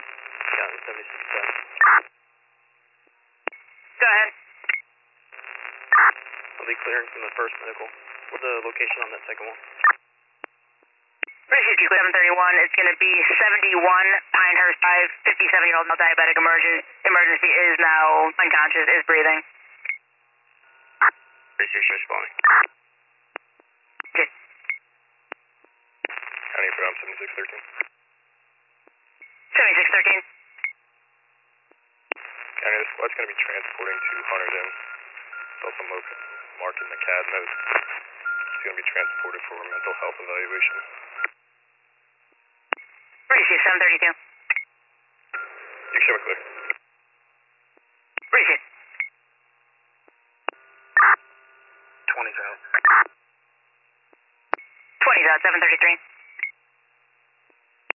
Got it, 7610. Go ahead. I'll be clearing from the first medical. What's the location on that second one? British 731, it's going to be 71 Pinehurst Drive, 57-year-old male diabetic emergency is now unconscious, is breathing. British responding. Okay. County from 7613. 7613. County, this squad's going to be transporting to Hunterdon. It's also marked in the CAD note. It's going to be transported for a mental health evaluation. British 732. You show me clear. British. 20's out. 20's out, 733.